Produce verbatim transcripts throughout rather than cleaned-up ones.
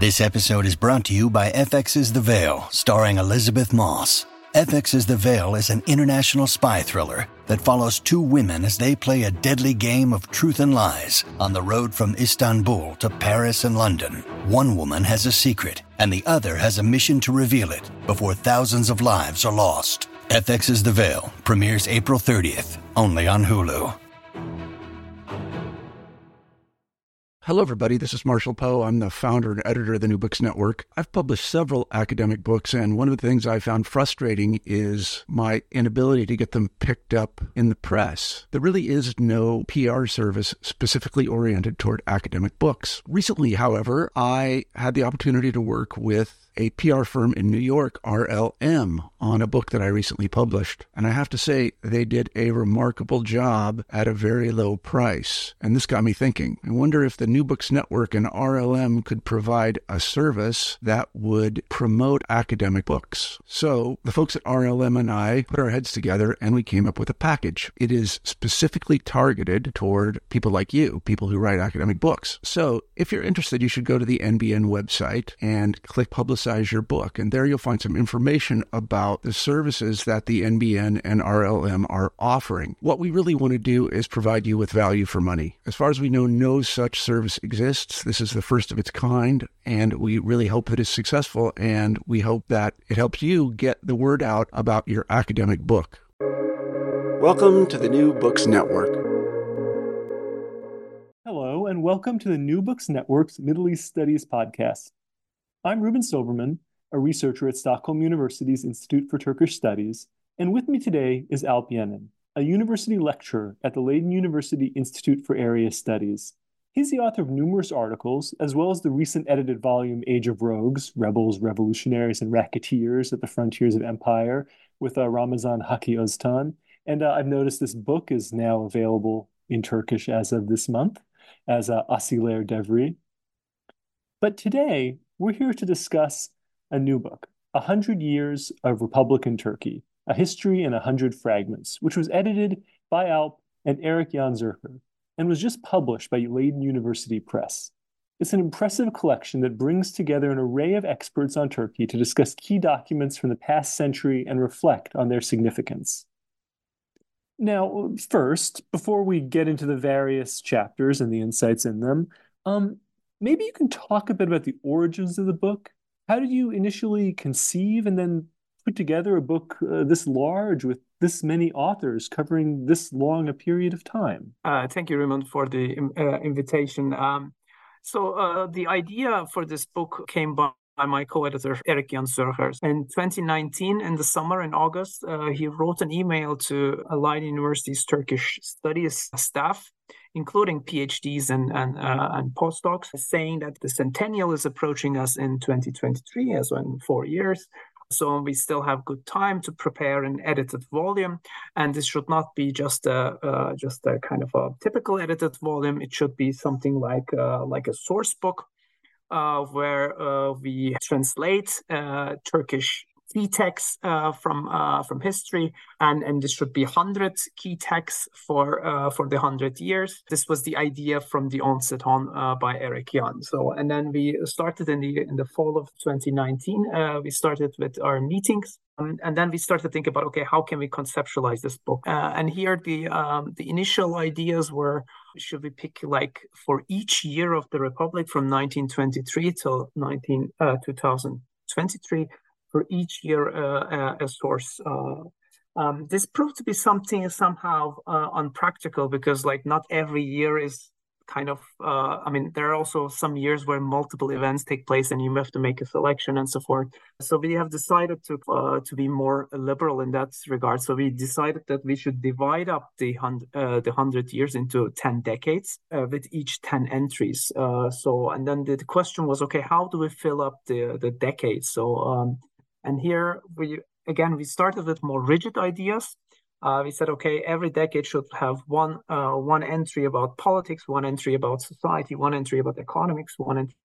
This episode is brought to you by F X's The Veil, starring Elizabeth Moss. F X's The Veil is an international spy thriller that follows two women as they play a deadly game of truth and lies on the road from Istanbul to Paris and London. One woman has a secret, and the other has a mission to reveal it before thousands of lives are lost. F X's The Veil premieres April thirtieth, only on Hulu. Hello, everybody. This is Marshall Poe. I'm the founder and editor of the New Books Network. I've published several academic books, and one of the things I found frustrating is my inability to get them picked up in the press. There really is no P R service specifically oriented toward academic books. Recently, however, I had the opportunity to work with a P R firm in New York, R L M, on a book that I recently published. And I have to say, they did a remarkable job at a very low price. And this got me thinking. I wonder if the New Books Network and R L M could provide a service that would promote academic books. So the folks at R L M and I put our heads together and we came up with a package. It is specifically targeted toward people like you, people who write academic books. So if you're interested, you should go to the N B N website and click Publicize your book. And there you'll find some information about the services that the N B N and R L M are offering. What we really want to do is provide you with value for money. As far as we know, no such service exists. This is the first of its kind, and we really hope it is successful, and we hope that it helps you get the word out about your academic book. Welcome to the New Books Network. Hello, and welcome to the New Books Network's Middle East Studies podcast. I'm Ruben Silverman, a researcher at Stockholm University's Institute for Turkish Studies, and with me today is Alp Yenin, a university lecturer at the Leiden University Institute for Area Studies. He's the author of numerous articles, as well as the recent edited volume Age of Rogues, Rebels, Revolutionaries, and Racketeers at the Frontiers of Empire with uh, Ramazan Haki Öztan. And uh, I've noticed this book is now available in Turkish as of this month as uh, Asiler Devri. But today, we're here to discuss a new book, A Hundred Years of Republican Turkey, A History in a Hundred Fragments, which was edited by Alp and Erik Jan Zürcher, and was just published by Leiden University Press. It's an impressive collection that brings together an array of experts on Turkey to discuss key documents from the past century and reflect on their significance. Now, first, before we get into the various chapters and the insights in them, um, maybe you can talk a bit about the origins of the book. How did you initially conceive and then put together a book uh, this large with this many authors covering this long a period of time? Uh, thank you, Raymond, for the uh, invitation. Um, so uh, the idea for this book came by my co-editor, Erik Jan Zürcher. In twenty nineteen, in the summer, in August, uh, he wrote an email to Leiden University's Turkish Studies staff, including PhDs and and, uh, and postdocs, saying that the centennial is approaching us in twenty twenty-three, as in four years. So we still have good time to prepare an edited volume, and this should not be just a uh, just a kind of a typical edited volume. It should be something like uh, like a source book, uh, where uh, we translate uh, Turkish key texts uh, from uh, from history, and and this should be one hundred key texts for uh, for the one hundred years. This was the idea from the onset on uh, by Erik Jan. So, and then we started in the in the fall of twenty nineteen. Uh, we started with our meetings, um, and then we started to think about, okay, how can we conceptualize this book? Uh, and here the um, the initial ideas were: should we pick like for each year of the Republic from nineteen twenty-three till nineteen uh, two thousand twenty-three? For each year uh, a source. Uh, um, this proved to be something somehow uh, unpractical, because like not every year is kind of, uh, I mean, there are also some years where multiple events take place and you have to make a selection and so forth. So we have decided to uh, to be more liberal in that regard. So we decided that we should divide up the hundred uh, the hundred years into ten decades uh, with each ten entries. Uh, so and then the, the question was, okay, how do we fill up the the decades? So um, and here we again we started with more rigid ideas. Uh, we said, okay, every decade should have one uh, one entry about politics, one entry about society, one entry about economics, one entry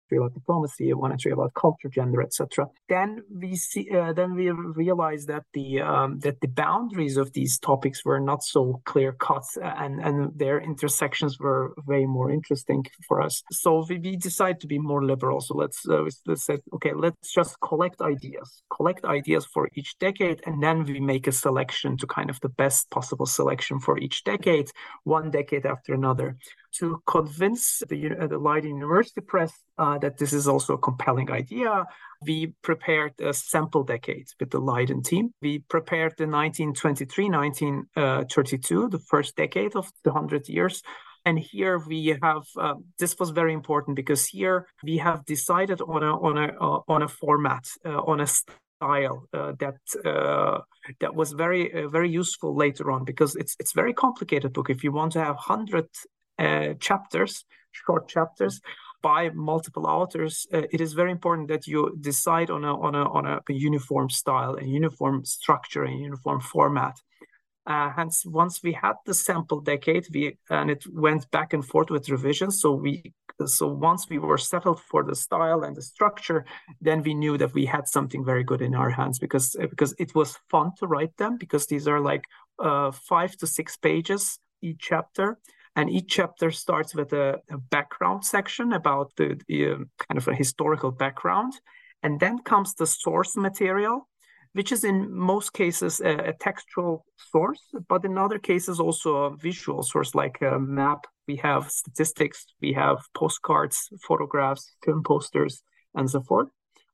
entry about diplomacy, one entry about culture, gender, et cetera. Then we see, uh, then we realized that the um, that the boundaries of these topics were not so clear cut, and and their intersections were way more interesting for us. So we, we decided to be more liberal. So let's uh, let's say, okay, let's just collect ideas, collect ideas for each decade, and then we make a selection to kind of the best possible selection for each decade, one decade after another, to convince the, uh, the Leiden University Press uh, that this is also a compelling idea. We prepared a sample decade with the Leiden team. We prepared the nineteen twenty-three to nineteen thirty-two, the first decade of the one hundred years. And here we have, uh, this was very important because here we have decided on a, on a, uh, on a format, uh, on a style uh, that uh, that was very uh, very useful later on, because it's it's very complicated book. If you want to have one hundred uh, chapters, short chapters by multiple authors, uh, it is very important that you decide on a on a on a uniform style, a uniform structure, a uniform format. Uh, hence, once we had the sample decade, we and it went back and forth with revisions. So we, so once we were settled for the style and the structure, then we knew that we had something very good in our hands, because because it was fun to write them, because these are like uh, five to six pages each chapter, and each chapter starts with a, a background section about the, the uh, kind of a historical background, and then comes the source material, which is in most cases a, a textual source, but in other cases also a visual source, like a map. We have statistics, we have postcards, photographs, film posters, and so forth.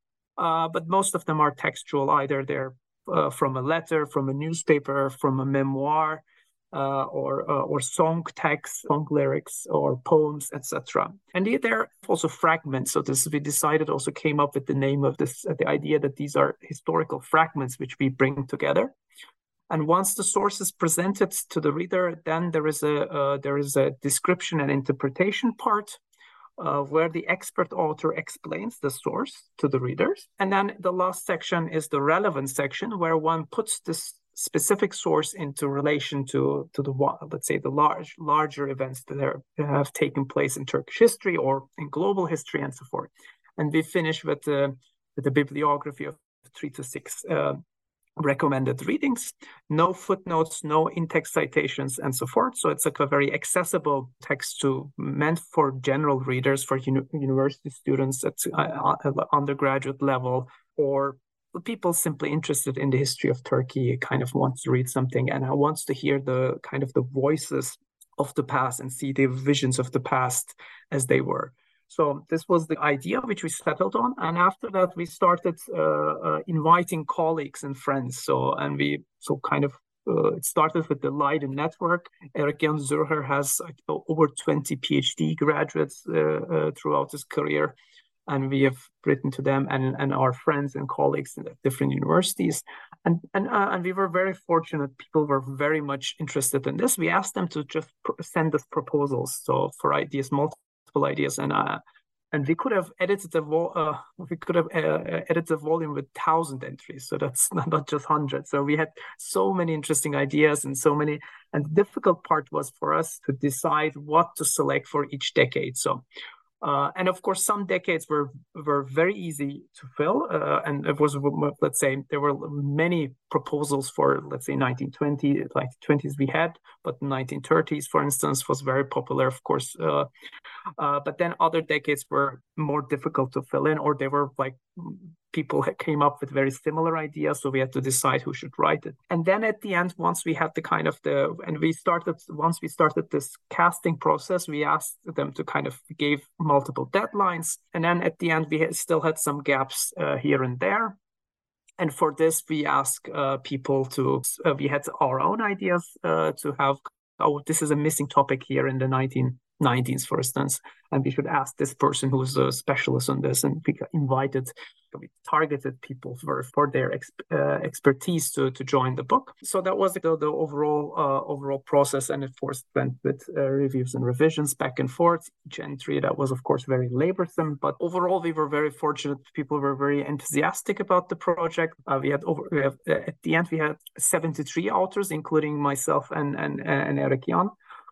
Uh, but most of them are textual, either they're uh, from a letter, from a newspaper, from a memoir, uh, or uh, or song texts, song lyrics, or poems, et cetera. And there are also fragments. So this, we decided, also came up with the name of this, uh, the idea that these are historical fragments which we bring together. And once the source is presented to the reader, then there is a uh, there is a description and interpretation part, uh, where the expert author explains the source to the readers. And then the last section is the relevant section, where one puts this specific source into relation to to the, let's say, the large larger events that are, have taken place in Turkish history or in global history, and so forth. And we finish with the with the bibliography of three to six uh, recommended readings, no footnotes, no in-text citations, and so forth. So it's like a very accessible text to meant for general readers, for uni- university students at uh, undergraduate level, or people simply interested in the history of Turkey, kind of wants to read something and wants to hear the kind of the voices of the past and see the visions of the past as they were. So this was the idea which we settled on, and after that we started uh, uh, inviting colleagues and friends. So and we so kind of uh, it started with the Leiden network. Erik-Jan Zürcher has uh, over twenty PhD graduates uh, uh, throughout his career. And we have written to them and, and our friends and colleagues in different universities. And and, uh, and we were very fortunate. People were very much interested in this. We asked them to just pr- send us proposals, so for ideas, multiple ideas. And uh, and we could have edited the vo- uh, we could have uh, edited the volume with one thousand entries. So that's not, not just one hundred. So we had so many interesting ideas and so many. And the difficult part was for us to decide what to select for each decade. So Uh, and of course, some decades were were very easy to fill, uh, and it was, let's say, there were many proposals for, let's say, nineteen twenty, like twenties we had, but the nineteen thirties, for instance, was very popular, of course. Uh, uh, but then other decades were more difficult to fill in, or they were like people came up with very similar ideas, so we had to decide who should write it. And then at the end, once we had the kind of the, and we started, once we started this casting process, we asked them to kind of give multiple deadlines. And then at the end, we had, still had some gaps uh, here and there. And for this, we asked uh, people to, uh, we had our own ideas uh, to have, oh, this is a missing topic here in the nineteen nineties, for instance, and we should ask this person who's a specialist on this, and we invited, we targeted people for, for their ex, uh, expertise to, to join the book. So that was the, the overall uh, overall process, and of course went with uh, reviews and revisions back and forth. Each entry, that was of course very laborsome, but overall we were very fortunate. People were very enthusiastic about the project. Uh, we had over we have, uh, at the end we had seventy-three authors, including myself and and and Erik-Jan.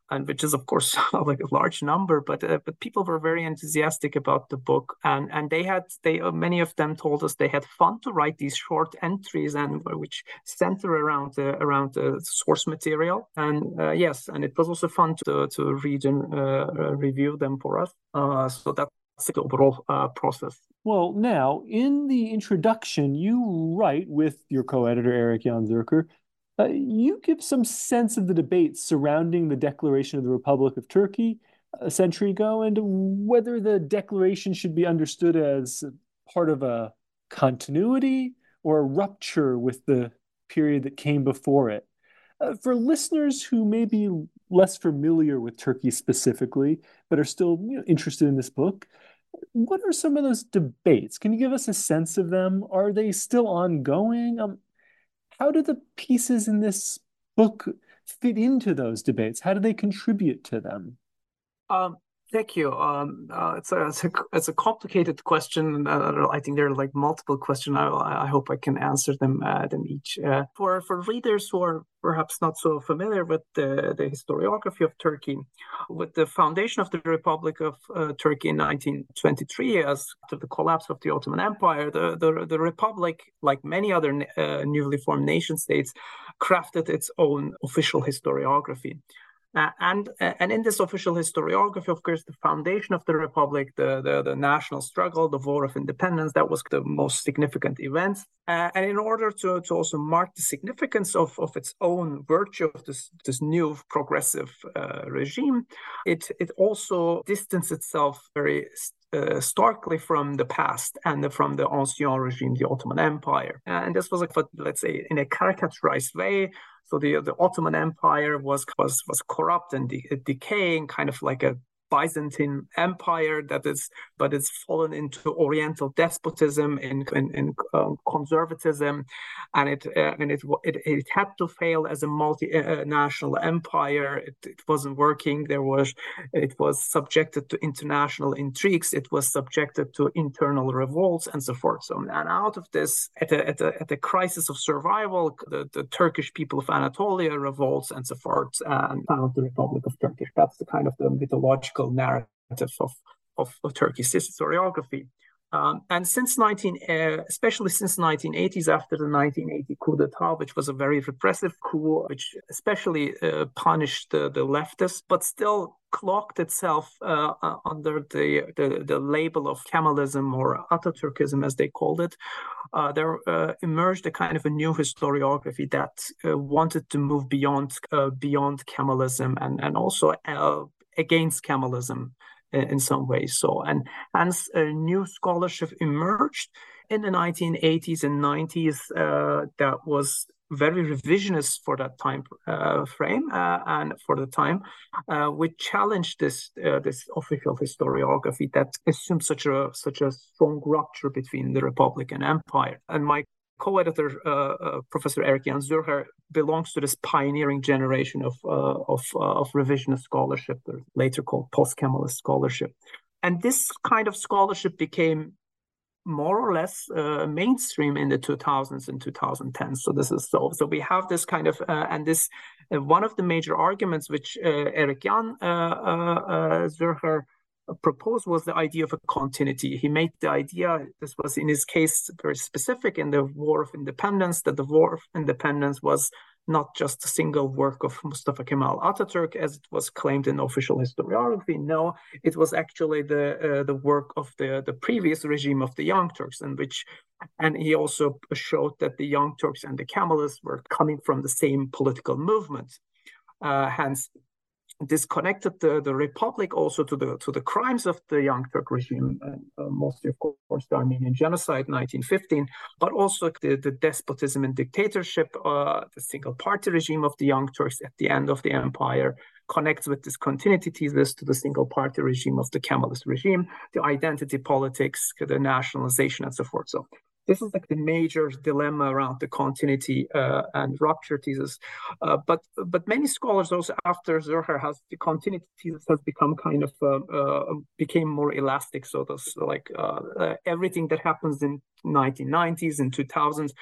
and which is of course like a large number, but uh, but people were very enthusiastic about the book, and and they had they uh, many of them told us they had fun to write these short entries and which center around the around the source material, and uh, yes, and it was also fun to to read and uh, review them for us. Uh, so that's the overall uh, process. Well, now in the introduction, you write with your co-editor Erik Jan Zürcher. Uh, you give some sense of the debates surrounding the Declaration of the Republic of Turkey a century ago and whether the declaration should be understood as part of a continuity or a rupture with the period that came before it. Uh, for listeners who may be less familiar with Turkey specifically, but are still you know, interested in this book, what are some of those debates? Can you give us a sense of them? Are they still ongoing? Um, How do the pieces in this book fit into those debates? How do they contribute to them? Um, thank you. Um, uh, it's, a, it's, a, it's a complicated question. Uh, I think there are like multiple questions. I, I hope I can answer them, uh, them each. Uh, for, for readers who are perhaps not so familiar with the, the historiography of Turkey, with the foundation of the Republic of uh, Turkey in nineteen twenty-three, as after the collapse of the Ottoman Empire, the, the, the Republic, like many other uh, newly formed nation states, crafted its own official historiography. Uh, and uh, and in this official historiography, of course, the foundation of the Republic, the, the, the national struggle, the War of Independence, that was the most significant event. Uh, and in order to, to also mark the significance of, of its own virtue of this, this new progressive uh, regime, it, it also distanced itself very Uh, starkly from the past and from the ancien regime, the Ottoman Empire. And this was, like, let's say, in a caricaturized way. So the the Ottoman Empire was was was corrupt and de- decaying, kind of like a Byzantine Empire that is, but it's fallen into Oriental despotism and in, in, in um, conservatism, and it uh, and it, it it had to fail as a multinational uh, empire. It, it wasn't working. There was it was subjected to international intrigues. It was subjected to internal revolts and so forth. So and out of this, at a at a, at a crisis of survival, the, the Turkish people of Anatolia revolts and so forth, and found the Republic of Turkey. That's the kind of the mythological narrative of, of, of Turkey's historiography. Um, and since nineteen, uh, especially since nineteen eighties, after the nineteen eighty coup d'etat, which was a very repressive coup, which especially uh, punished the, the leftists, but still cloaked itself uh, uh, under the, the, the label of Kemalism or Ataturkism, as they called it, uh, there uh, emerged a kind of a new historiography that uh, wanted to move beyond uh, beyond Kemalism and, and also uh, against Kemalism in some ways. So, and hence a new scholarship emerged in the nineteen eighties and nineties uh, that was very revisionist for that time uh, frame uh, and for the time, uh, which challenged this uh, this official historiography that assumed such a such a strong rupture between the Republic and Empire. And my co-editor, uh, uh, Professor Erik Jan Zürcher, belongs to this pioneering generation of uh, of, uh, of revisionist scholarship, later called post-Kemalist scholarship. And this kind of scholarship became more or less uh, mainstream in the two thousands and twenty tens. So this is so. So we have this kind of uh, and this uh, one of the major arguments which uh, Erik Jan uh, uh, uh, Zürcher proposed was the idea of a continuity. He made the idea, this was in his case very specific in the War of Independence, that the War of Independence was not just a single work of Mustafa Kemal Atatürk, as it was claimed in official historiography. No, it was actually the uh, the work of the, the previous regime of the Young Turks, in which, and he also showed that the Young Turks and the Kemalists were coming from the same political movement. Uh, hence, this connected the, the Republic also to the to the crimes of the Young Turk regime, and, uh, mostly, of course, the Armenian genocide, nineteen fifteen, but also the, the despotism and dictatorship, uh, the single-party regime of the Young Turks at the end of the empire, connects with this continuity thesis to the single-party regime of the Kemalist regime, the identity politics, the nationalization, and so forth. So this is like the major dilemma around the continuity uh, and rupture thesis. Uh, but but many scholars also, after Zürcher, has the continuity thesis has become kind of uh, uh, became more elastic. So that's like uh, uh, everything that happens in nineteen nineties and two thousands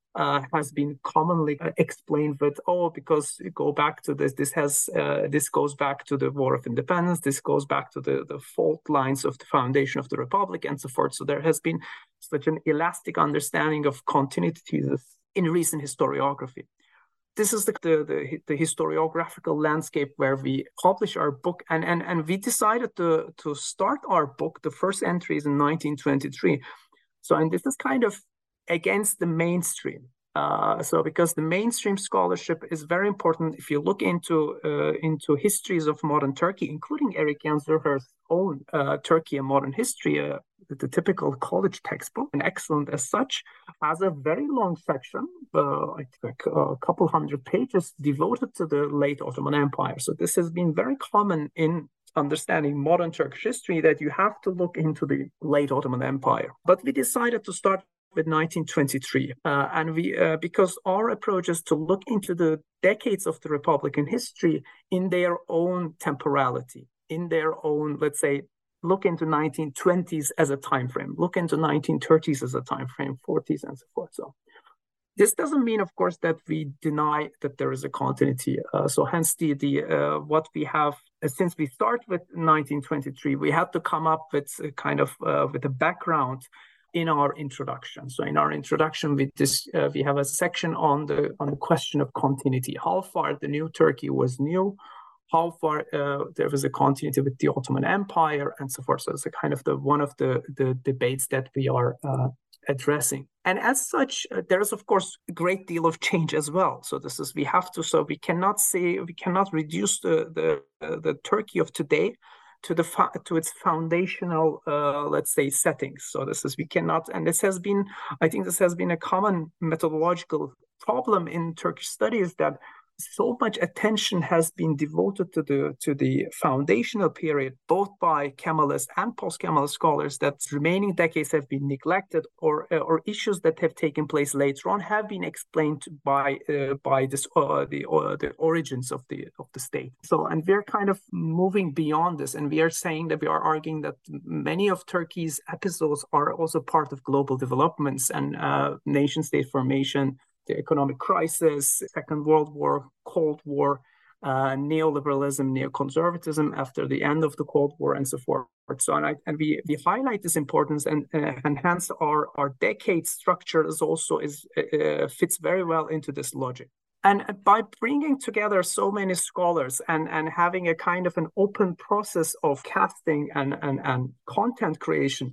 uh, has been commonly uh, explained with, oh, because you go back to this, this has uh, this goes back to the War of Independence, this goes back to the, the fault lines of the foundation of the Republic and so forth. So there has been such an elastic understanding of continuity in recent historiography. This is the, the, the, the historiographical landscape where we publish our book. And, and, and we decided to, to start our book. The first entry is in nineteen twenty-three. So, and this is kind of against the mainstream. Uh, so because the mainstream scholarship is very important. If you look into uh, into histories of modern Turkey, including Erik Jan Zürcher's own uh, Turkey and Modern History, uh, the typical college textbook, and excellent as such, has a very long section, uh, I think a couple hundred pages devoted to the late Ottoman Empire. So this has been very common in understanding modern Turkish history, that you have to look into the late Ottoman Empire. But we decided to start with nineteen twenty-three, uh, and we uh, because our approach is to look into the decades of the Republican history in their own temporality, in their own, let's say, look into nineteen twenties as a time frame, look into nineteen thirties as a time frame, forties and so forth. So this doesn't mean, of course, that we deny that there is a continuity. Uh, so hence the the uh, what we have uh, since we start with nineteen twenty-three, we had to come up with a kind of uh, with a background in our introduction. So in our introduction, we this uh, we have a section on the on the question of continuity, how far the new Turkey was new, how far uh, there was a continuity with the Ottoman Empire, and so forth. So it's a kind of the one of the the debates that we are uh, addressing. And as such, uh, there is of course a great deal of change as well. So this is we have to. So we cannot say we cannot reduce the the uh, the Turkey of today to the to its foundational, uh, let's say, settings. So this is we cannot, and this has been, I think, this has been a common methodological problem in Turkish studies, that so much attention has been devoted to the to the foundational period, both by Kemalist and post-Kemalist scholars, that remaining decades have been neglected, or uh, or issues that have taken place later on have been explained by uh, by this uh, the uh, the origins of the of the state. So, and we're kind of moving beyond this, and we are saying that we are arguing that many of Turkey's episodes are also part of global developments and uh, nation-state formation. The economic crisis, Second World War, Cold War, uh, neoliberalism, neoconservatism after the end of the Cold War, and so forth. So, and, I, and we, we highlight this importance, and, uh, and hence our, our decade structure is also is uh, fits very well into this logic. And by bringing together so many scholars and, and having a kind of an open process of casting and, and, and content creation,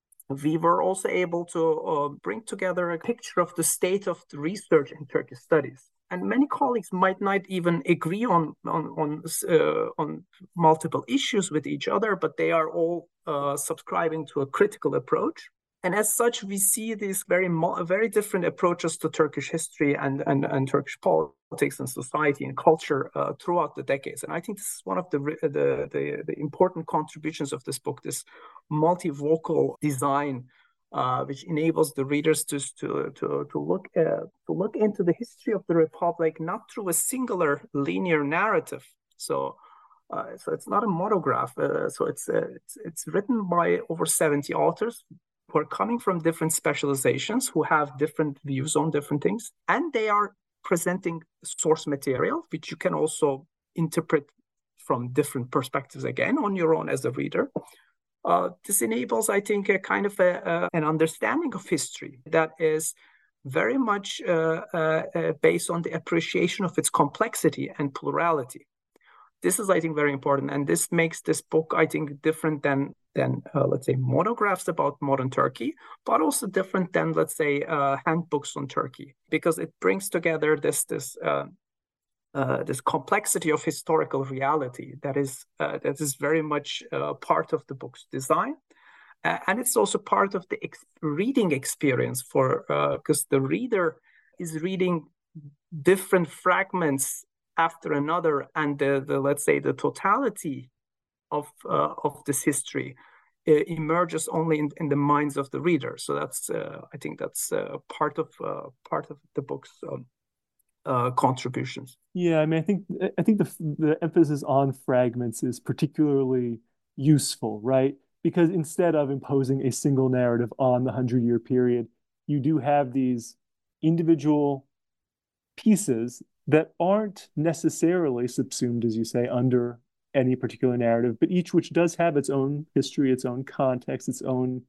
we were also able to uh, bring together a picture of the state of the research in Turkish studies. And many colleagues might not even agree on on on, uh, on multiple issues with each other, but they are all uh, subscribing to a critical approach. And as such, we see these very very different approaches to Turkish history and and, and Turkish politics and society and culture uh, throughout the decades. And I think this is one of the, the the the important contributions of this book, this multivocal design, uh, which enables the readers to to to to look uh, to look into the history of the Republic not through a singular linear narrative. So. Uh, so it's not a monograph. Uh, so it's, uh, it's it's written by over seventy authors who are coming from different specializations, who have different views on different things, and they are presenting source material, which you can also interpret from different perspectives again on your own as a reader. Uh, this enables, I think, a kind of a, a, an understanding of history that is very much uh, uh, uh, based on the appreciation of its complexity and plurality. This is, I think, very important, and this makes this book, I think, different than, than uh, let's say, monographs about modern Turkey, but also different than, let's say, uh, handbooks on Turkey, because it brings together this this uh, uh, this complexity of historical reality that is uh, that is very much uh, part of the book's design, uh, and it's also part of the ex- reading experience for because uh, the reader is reading different fragments after another, and the, the let's say the totality of uh, of this history uh, emerges only in, in the minds of the reader. So that's uh, I think that's uh, part of uh, part of the book's um, uh, contributions. Yeah, I mean, I think I think the the emphasis on fragments is particularly useful, right? Because instead of imposing a single narrative on the hundred-year period, you do have these individual pieces that aren't necessarily subsumed, as you say, under any particular narrative, but each which does have its own history, its own context, its own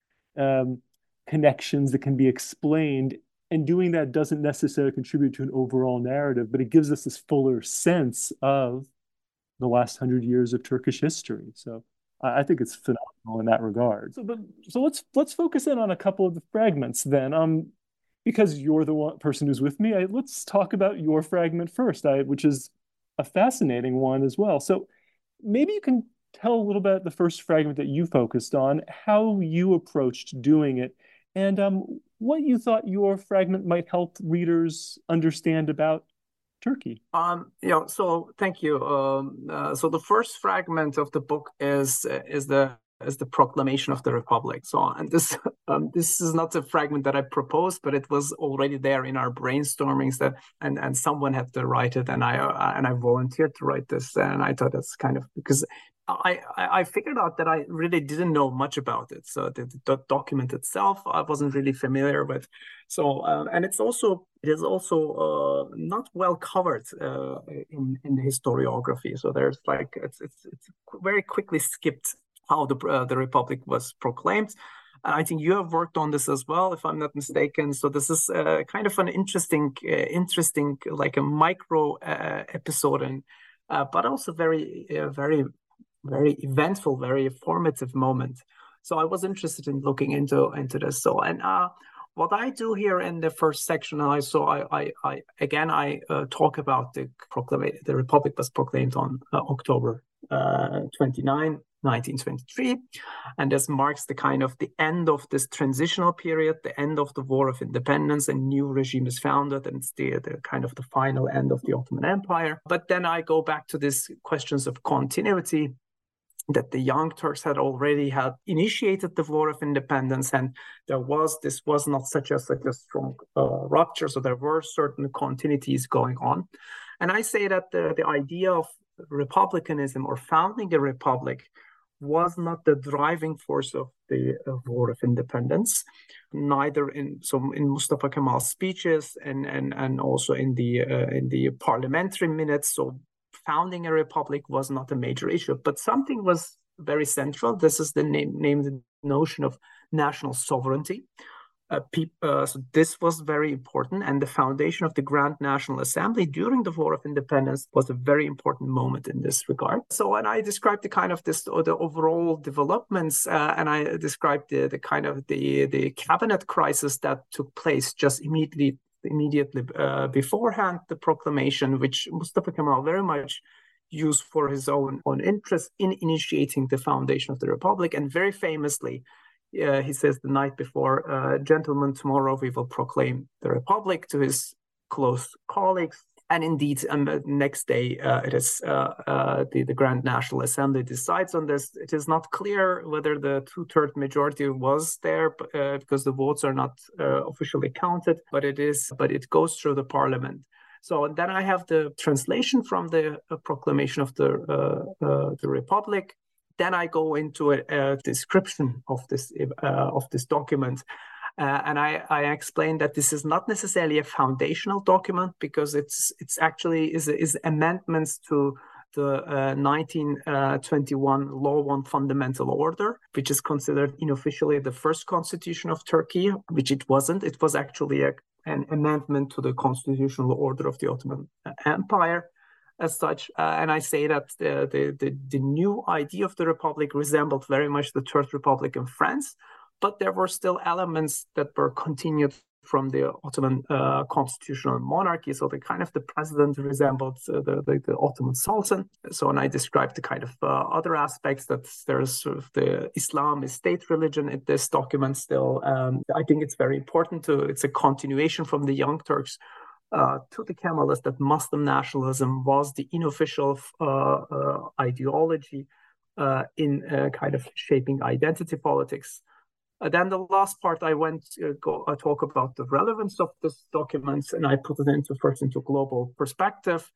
um, connections that can be explained. And doing that doesn't necessarily contribute to an overall narrative, but it gives us this fuller sense of the last hundred years of Turkish history. So I, I think it's phenomenal in that regard. So, but, so let's let's focus in on a couple of the fragments then. Um, because you're the one person who's with me, I, let's talk about your fragment first, I, which is a fascinating one as well. So maybe you can tell a little bit the first fragment that you focused on, how you approached doing it, and um, what you thought your fragment might help readers understand about Turkey. Um, you know, so thank you. Um, uh, so the first fragment of the book is uh, is the is the proclamation of the Republic. So, and this um, this is not a fragment that I proposed, but it was already there in our brainstormings. That and and someone had to write it, and I uh, and I volunteered to write this, and I thought that's kind of because. I, I figured out that I really didn't know much about it. So the, the document itself, I wasn't really familiar with. So uh, and it's also it is also uh, not well covered uh, in in the historiography. So there's like it's it's, it's very quickly skipped how the uh, the Republic was proclaimed. I think you have worked on this as well, if I'm not mistaken. So this is uh, kind of an interesting, uh, interesting like a micro uh, episode, and uh, but also very uh, very. very eventful, very formative moment. So I was interested in looking into into this. So and uh, what I do here in the first section, I so I I, I again I uh, talk about the proclamation. The Republic was proclaimed on uh, October uh, twenty-ninth, nineteen twenty-three, and this marks the kind of the end of this transitional period, the end of the War of Independence. A new regime is founded, and it's the, the kind of the final end of the Ottoman Empire. But then I go back to these questions of continuity, that the Young Turks had already had initiated the War of Independence, and there was this was not such a such a strong uh, rupture, so there were certain continuities going on. And I say that the, the idea of republicanism or founding a republic was not the driving force of the uh, War of Independence, neither in so in Mustafa Kemal's speeches and and and also in the uh, in the parliamentary minutes. So founding a republic was not a major issue, but something was very central. This is the name, name the notion of national sovereignty. Uh, pe- uh, so this was very important, and the foundation of the Grand National Assembly during the War of Independence was a very important moment in this regard. So, and I described the kind of this, or the overall developments, uh, and I described the, the kind of the the cabinet crisis that took place just immediately. immediately uh, beforehand the proclamation, which Mustafa Kemal very much used for his own, own interest in initiating the foundation of the Republic. And very famously, uh, he says the night before, uh, gentlemen, tomorrow we will proclaim the Republic, to his close colleagues. And indeed, um, the next day, uh, it is uh, uh, the, the Grand National Assembly decides on this. It is not clear whether the two-third majority was there uh, because the votes are not uh, officially counted, but it is. But it goes through the parliament. So and then I have the translation from the uh, proclamation of the uh, uh, the Republic. Then I go into a, a description of this uh, of this document. Uh, and I, I explained that this is not necessarily a foundational document, because it's it's actually is is amendments to the uh, nineteen twenty-one Law on Fundamental Order, which is considered unofficially the first constitution of Turkey, which it wasn't. It was actually a, an amendment to the constitutional order of the Ottoman Empire as such. Uh, and I say that the, the, the, the new idea of the Republic resembled very much the Third Republic in France, but there were still elements that were continued from the Ottoman uh, constitutional monarchy. So the kind of the president resembled uh, the, the, the Ottoman Sultan. So, and I described the kind of uh, other aspects, that there's sort of the Islam is state religion in this document still. Um, I think it's very important to, it's a continuation from the Young Turks uh, to the Kemalists, that Muslim nationalism was the unofficial uh, uh, ideology uh, in uh, kind of shaping identity politics. Uh, then the last part, I went uh, go I talk about the relevance of this document, and I put it into first into global perspective.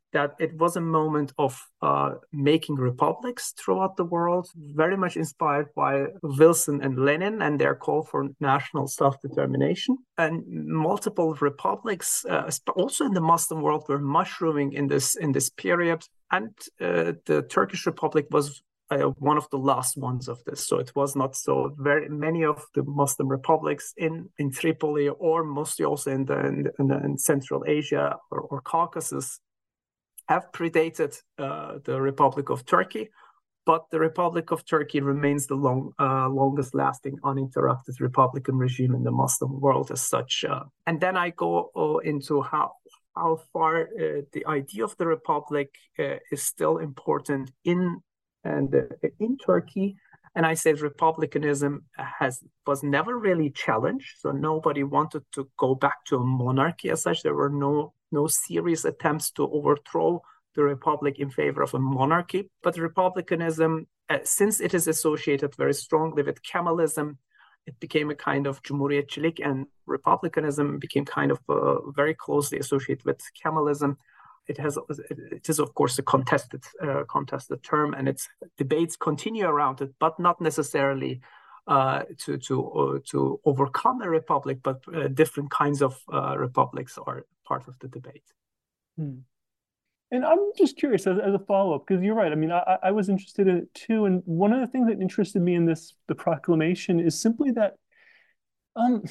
that it was a moment of uh, making republics throughout the world, very much inspired by Wilson and Lenin and their call for national self-determination. And multiple republics, uh, also in the Muslim world, were mushrooming in this in this period. And uh, the Turkish Republic was uh, one of the last ones of this. So it was not so very many of the Muslim republics in, in Tripoli, or mostly also in the in, in, the, in Central Asia or, or Caucasus, have predated uh, the Republic of Turkey, but the Republic of Turkey remains the long, uh, longest lasting uninterrupted republican regime in the Muslim world as such. Uh, and then I go uh, into how how far uh, the idea of the Republic uh, is still important in and uh, in Turkey. And I said republicanism has was never really challenged, so nobody wanted to go back to a monarchy as such. There were no no serious attempts to overthrow the republic in favor of a monarchy. But republicanism, uh, since it is associated very strongly with Kemalism, it became a kind of Cumhuriyetçilik, and republicanism became kind of uh, very closely associated with Kemalism. It has, it is of course a contested, uh, contested term, and its debates continue around it, but not necessarily uh, to to uh, to overcome a republic. But uh, different kinds of uh, republics are part of the debate. Hmm. And I'm just curious as, as a follow-up, because you're right. I mean, I, I was interested in it too. And one of the things that interested me in this, the proclamation, is simply that um,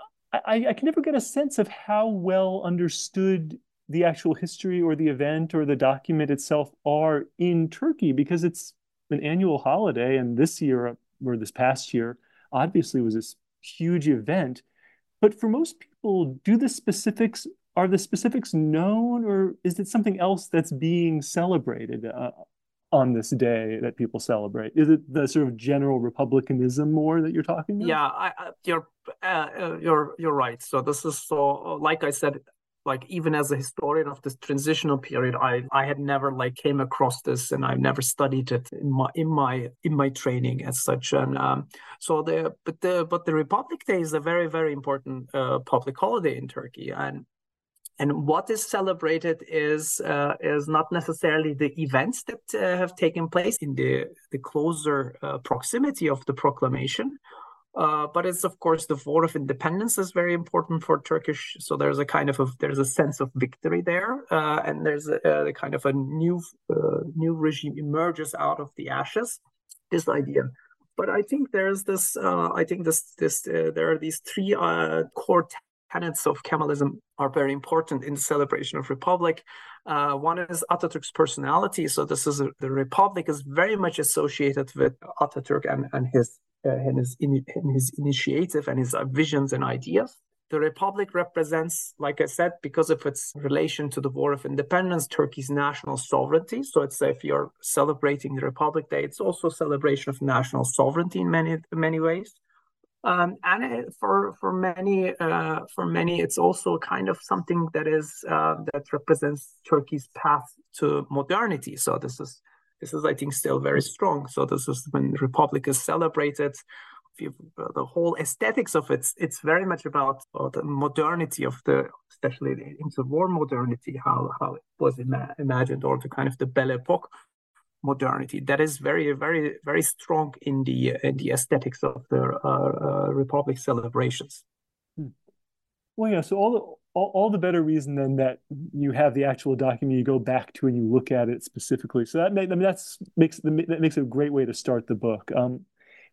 I, I can never get a sense of how well understood the actual history or the event or the document itself are in Turkey, because it's an annual holiday. And this year, or this past year, obviously was this huge event. But for most people, do the specifics Are the specifics known, or is it something else that's being celebrated uh, on this day that people celebrate? Is it the sort of general republicanism more that you're talking about? Yeah, I, I, you're uh, you're you're right. So this is so, like I said, like even as a historian of this transitional period, I I had never like came across this, and I've never studied it in my in my in my training as such. And um, so the but the but the Republic Day is a very very important uh, public holiday in Turkey, and. And what is celebrated is uh, is not necessarily the events that uh, have taken place in the, the closer uh, proximity of the proclamation, uh, but it's of course the vote of independence is very important for Turkish. So there's a kind of a, there's a sense of victory there, uh, and there's a, a kind of a new uh, new regime emerges out of the ashes. This idea. But I think there's this. Uh, I think this this uh, there are these three uh, core tenets of Kemalism are very important in the celebration of Republic. Uh, one is Atatürk's personality. So this is a, the Republic is very much associated with Atatürk and, and his uh, and his, in, his initiative and his uh, visions and ideas. The Republic represents, like I said, because of its relation to the War of Independence, Turkey's national sovereignty. So it's if you're celebrating the Republic Day, it's also a celebration of national sovereignty in many many ways. Um, and it, for for many uh, for many, it's also kind of something that is uh, that represents Turkey's path to modernity. So this is this is I think still very strong. So this is when the Republic is celebrated. If you, uh, the whole aesthetics of it, it's very much about uh, the modernity of the, especially the interwar modernity, how how it was ima- imagined, or the kind of the Belle Epoque modernity that is very, very, very strong in the in the aesthetics of the uh, uh, Republic celebrations. Hmm. Well, yeah. So all the all, all the better reason then that you have the actual document you go back to and you look at it specifically. So that I mean that's makes that makes it a great way to start the book. Um,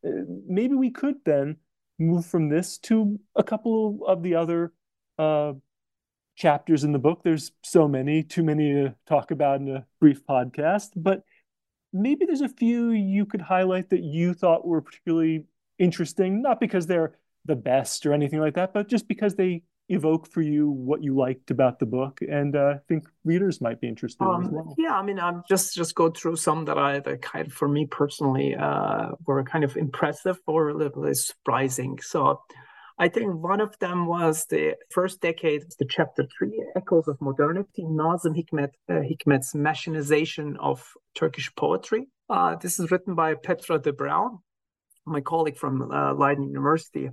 maybe we could then move from this to a couple of the other uh, chapters in the book. There's so many, too many to talk about in a brief podcast, but maybe there's a few you could highlight that you thought were particularly interesting, not because they're the best or anything like that, but just because they evoke for you what you liked about the book, and uh, I think readers might be interested um, as well. Yeah, I mean, I'm just just go through some that I that kind of for me personally uh, were kind of impressive or a little bit surprising. So I think one of them was the first decade, the chapter three, Echoes of Modernity, Nazım Hikmet, uh, Hikmet's machinization of Turkish poetry. Uh, this is written by Petra de Bruin, my colleague from uh, Leiden University.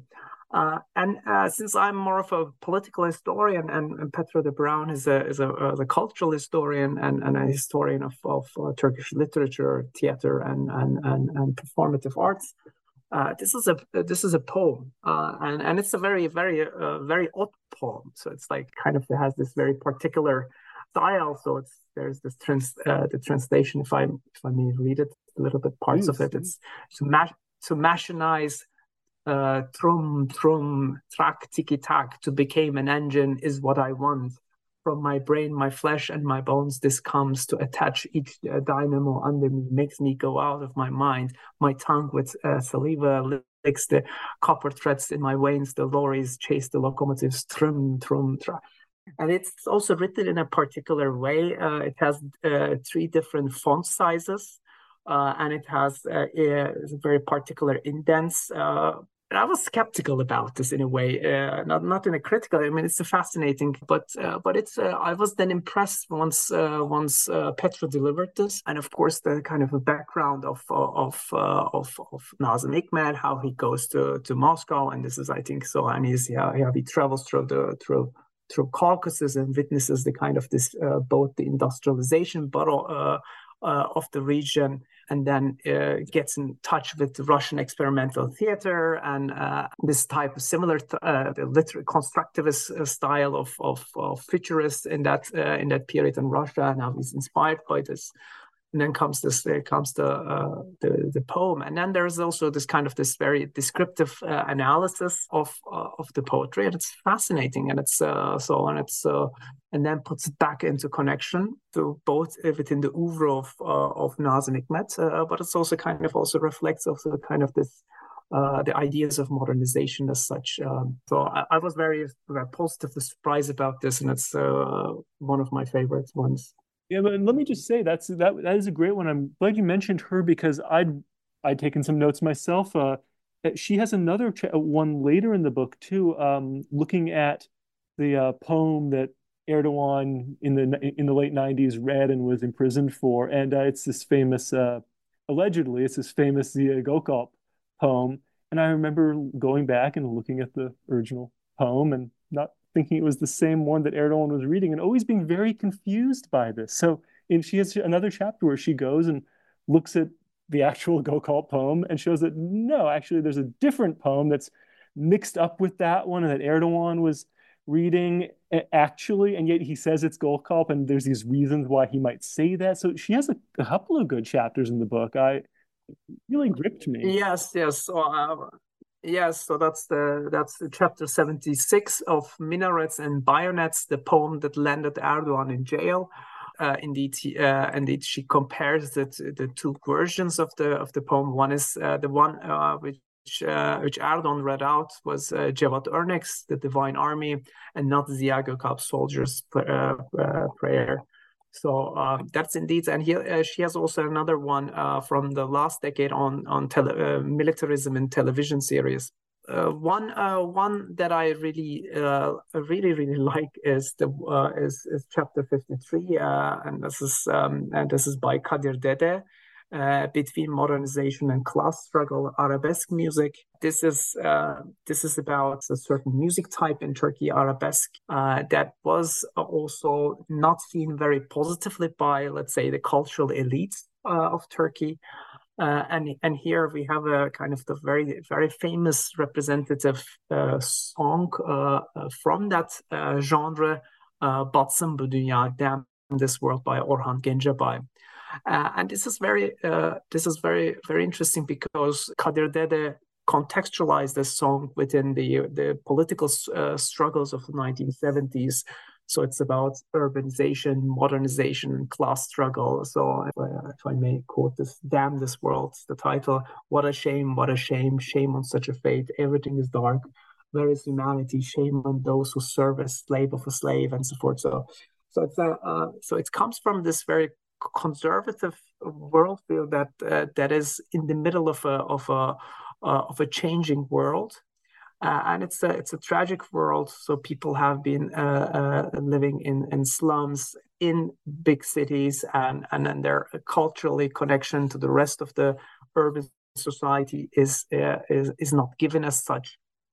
Uh, and uh, since I'm more of a political historian, and, and Petra de Bruin is a is a, a cultural historian and, and a historian of, of uh, Turkish literature, theater, and and and, and performative arts, uh, this is a this is a poem, uh, and and it's a very very uh, very odd poem. So it's like kind of it has this very particular style. So it's there's this trans uh, the translation. If I if I may read it a little bit, parts Please. of it. It's to ma- to machinize. Uh, trum, trum, track, ticky-tack, to become an engine is what I want. From my brain, my flesh, and my bones, this comes to attach each uh, dynamo under me, makes me go out of my mind. My tongue with uh, saliva licks the copper threads in my veins. The lorries chase the locomotives, trum, trum, track. And it's also written in a particular way. Uh, it has uh, three different font sizes. Uh, and it has uh, a very particular indents. Uh, I was skeptical about this in a way, uh, not not in a critical. I mean, it's a fascinating, but uh, but it's. Uh, I was then impressed once uh, once uh, Petra delivered this, and of course the kind of a background of of uh, of of Nazım Hikmet, how he goes to, to Moscow, and this is I think so, and he's yeah, yeah he travels through the through. through Caucasus and witnesses the kind of this uh, both the industrialization, but uh, uh, of the region, and then uh, gets in touch with the Russian experimental theater and uh, this type of similar th- uh, the literary constructivist uh, style of, of, of futurists in that uh, in that period in Russia. Now he's inspired by this. And then comes this, uh, comes the, uh, the the poem, and then there's also this kind of this very descriptive uh, analysis of uh, of the poetry, and it's fascinating, and it's uh, so and it's uh, and then puts it back into connection to both within the oeuvre of uh, of Nazım Hikmet, uh, but it's also kind of also reflects also kind of this. Uh, the ideas of modernization as such. Um, so I, I was very, very positively surprised about this, and it's uh, one of my favorite ones. Yeah, but let me just say that's that that is a great one. I'm glad you mentioned her because I'd I'd taken some notes myself. Uh, she has another ch- one later in the book too, um, looking at the uh, poem that Erdogan in the in the late nineties read and was imprisoned for, and uh, it's this famous, uh, allegedly, it's this famous Ziya Gökalp poem. And I remember going back and looking at the original poem and not thinking it was the same one that Erdogan was reading and always being very confused by this. So and she has another chapter where she goes and looks at the actual Gökalp poem and shows that no, actually there's a different poem that's mixed up with that one and that Erdogan was reading actually, and yet he says it's Gökalp, and there's these reasons why he might say that. So she has a, a couple of good chapters in the book. I really gripped me. Yes, yes. So, uh, Yes, so that's the that's the chapter seventy-six of Minarets and Bayonets, the poem that landed Erdogan in jail. Uh, indeed, he, uh, indeed, she compares the the two versions of the of the poem. One is uh, the one uh, which uh, which Erdogan read out was uh, Cevat Örnek's The Divine Army, and not Ziya Gökalp's Soldier's uh, uh, Prayer. So uh, that's indeed, and he, uh, she has also another one uh, from the last decade on on tele, uh, militarism in television series. Uh, one uh, one that I really uh, really really like is the uh, is, is chapter fifty-three, uh, and this is um, and this is by Kadir Dede. Uh, between modernization and class struggle, arabesque music. This is uh, this is about a certain music type in Turkey, arabesque, uh, that was also not seen very positively by, let's say, the cultural elites uh, of Turkey. Uh, and and here we have a kind of the very very famous representative uh, song uh, from that uh, genre, uh, "Batsın Bu Dünya, Damn This World" by Orhan Gencebay. Uh, and this is very, uh, this is very, very interesting because Kadir Dede contextualized this song within the the political uh, struggles of the nineteen seventies. So it's about urbanization, modernization, class struggle. So if I, if I may quote this, "Damn this world," the title. What a shame! What a shame! Shame on such a fate. Everything is dark. Where is humanity? Shame on those who serve as slave of a slave, and so forth. So, so it's a, uh, so it comes from this very conservative worldview that uh, that is in the middle of a of a uh, of a changing world, uh, and it's a it's a tragic world. So people have been uh, uh, living in, in slums in big cities, and and then their culturally connection to the rest of the urban society is uh, is is not given as such.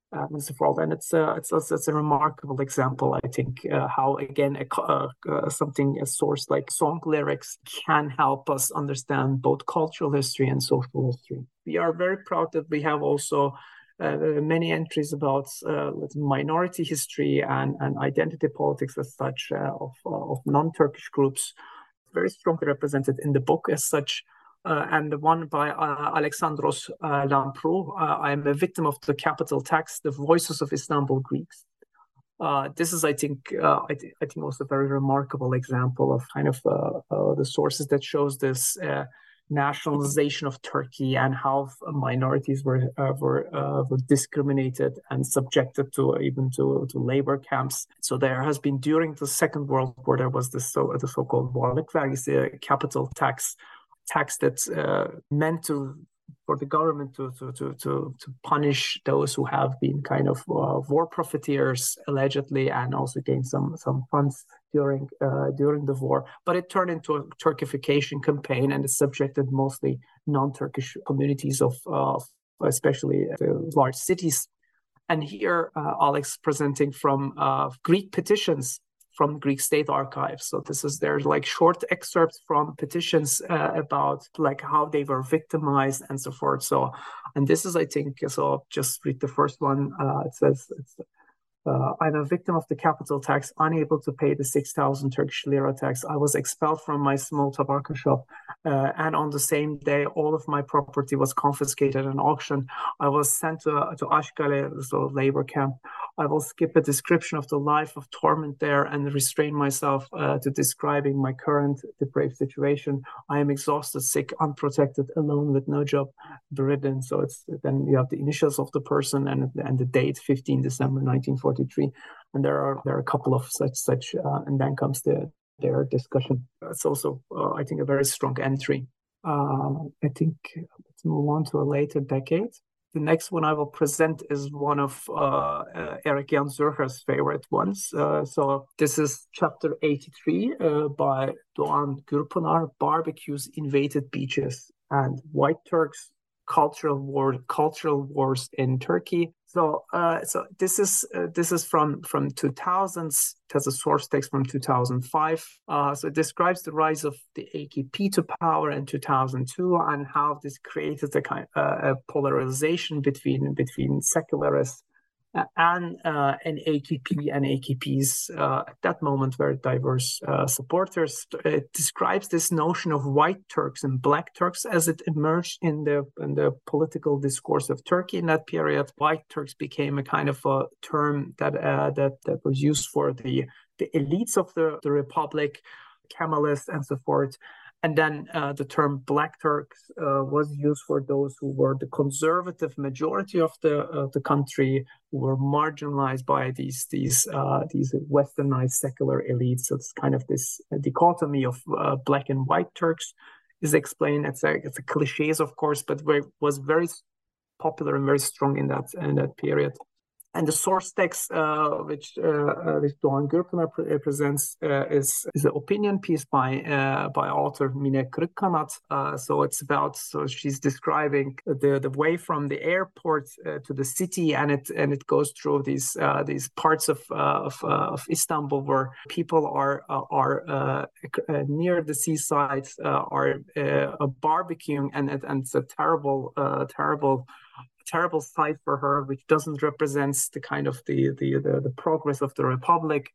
Um, and so forth. And it's uh, it's it's a remarkable example, I think, uh, how again a, uh, uh, something a source like song lyrics can help us understand both cultural history and social history. We are very proud that we have also uh, many entries about uh, minority history and, and identity politics as such uh, of of non-Turkish groups, very strongly represented in the book as such. Uh, and the one by uh, Alexandros uh, Lamprou, uh, I am a victim of the capital tax, the voices of Istanbul Greeks. Uh, this is, I think, uh, I, th- I think also a very remarkable example of kind of uh, uh, the sources that shows this uh, nationalization of Turkey and how minorities were uh, were, uh, were discriminated and subjected to even to, to labor camps. So there has been during the Second World War, there was this so the so-called varlık uh, capital tax. tax that's uh, meant to for the government to to to to, to punish those who have been kind of uh, war profiteers allegedly, and also gain some some funds during uh, during the war. But it turned into a Turkification campaign, and it subjected mostly non-Turkish communities of uh, especially the large cities. And here uh, Alex presenting from uh, Greek petitions from Greek state archives. So this is there's like short excerpts from petitions uh, about like how they were victimized and so forth. So, and this is, I think, so just read the first one. Uh, it says, it's, uh, I'm a victim of the capital tax, unable to pay the six thousand Turkish lira tax. I was expelled from my small tobacco shop. Uh, and on the same day, all of my property was confiscated at an auction. I was sent to, to Ashkale, so labor camp. I will skip a description of the life of torment there and restrain myself uh, to describing my current depraved situation. I am exhausted, sick, unprotected, alone with no job, bedridden. So it's then you have the initials of the person and and the date, fifteenth December nineteen forty-three, and there are there are a couple of such such, uh, and then comes the their discussion. It's also uh, I think a very strong entry. Uh, I think let's move on to a later decade. The next one I will present is one of uh, uh, Erik Jan Zürcher's favorite ones. Uh, so this is chapter eighty-three uh, by Doğan Gürpınar, Barbecues, Invaded Beaches, and White Turks, Cultural War, Cultural Wars in Turkey. So, uh, so this is uh, this is from from two thousands. It has a source text from two thousand five. Uh, so it describes the rise of the A K P to power in two thousand two and how this created a kind uh, a polarization between between secularists uh, and uh, and A K P and A K P's uh, at that moment very diverse uh, supporters. It describes this notion of white Turks and black Turks as it emerged in the in the political discourse of Turkey in that period. White Turks became a kind of a term that uh, that that was used for the the elites of the the republic, Kemalists and so forth. And then uh, the term Black Turks uh, was used for those who were the conservative majority of the uh, the country, who were marginalized by these these uh, these westernized secular elites. So it's kind of this dichotomy of uh, black and white Turks is explained. It's a it's a cliches, of course, but very, was very popular and very strong in that in that period. And the source text, uh, which uh, uh, which Doğan Gürpınar pre- presents, uh, is is an opinion piece by uh, by author Mine Kırıkkanat. Uh, so it's about so she's describing the the way from the airport uh, to the city, and it and it goes through these uh, these parts of uh, of, uh, of Istanbul where people are uh, are uh, uh, near the seaside, uh, are uh, barbecuing, and and it's a terrible uh, terrible. terrible sight for her, which doesn't represent the kind of the the the, the progress of the republic.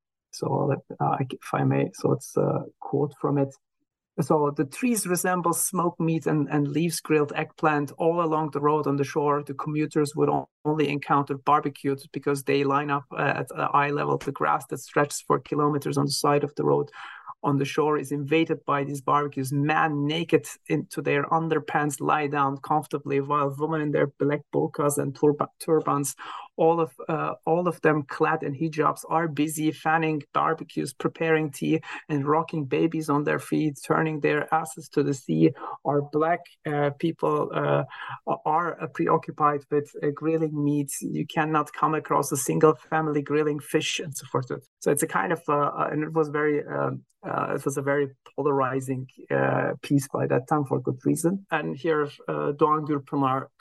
So uh, if I may, so it's a quote from it. So the trees resemble smoked meat and, and leaves grilled eggplant all along the road on the shore. The commuters would only encounter barbecues because they line up uh, at eye level. The grass that stretches for kilometers on the side of the road on the shore is invaded by these barbecues. Men naked into their underpants lie down comfortably, while women in their black burqas and turba- turbans, all of uh, all of them clad in hijabs, are busy fanning barbecues, preparing tea, and rocking babies on their feet, turning their asses to the sea. Our black uh, people uh, are uh, preoccupied with uh, grilling meats. You cannot come across a single family grilling fish and so forth. So it's a kind of, uh, and it was very, um, uh, it was a very polarizing uh, piece by that time for good reason. And here, uh, Doğan Gürpınar kind of